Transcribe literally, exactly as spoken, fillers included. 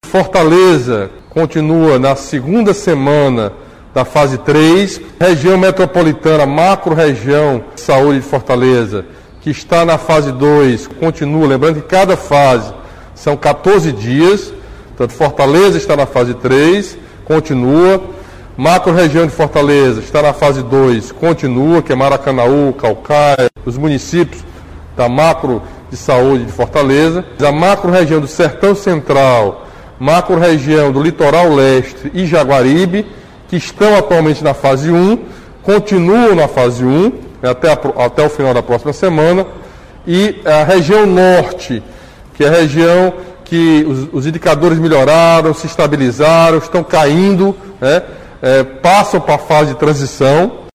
Fortaleza continua na segunda semana da fase três. Região metropolitana, macro-região de saúde de Fortaleza, que está na fase dois, continua. Lembrando que cada fase são quatorze dias. Portanto, Fortaleza está na fase três, continua. Macro-região de Fortaleza está na fase dois, continua, que é Maracanaú, Caucaia, os municípios da macro de saúde de Fortaleza. A macro-região do Sertão Central, macro-região do Litoral Leste e Jaguaribe, que estão atualmente na fase um, continuam na fase um, até, a, até o final da próxima semana. E a região norte, que é a região que os, os indicadores melhoraram, se estabilizaram, estão caindo, né? É, passam para a fase de transição.